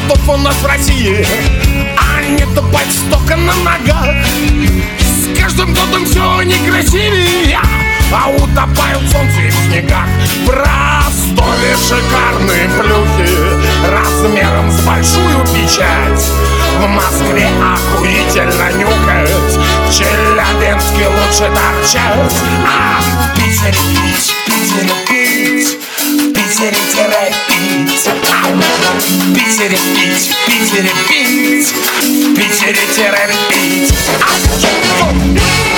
городов у нас в России, а не топать столько на ногах. С каждым годом все некрасивее, а утопают солнце в снегах. В Ростове шикарные плюхи размером с большую печать. В Москве охуительно нюхать, в Челябинске лучше торчать. А в Питере пить, в Питере пить, в Питере пить. В Питере пить, в Питере пить, в Питере пить.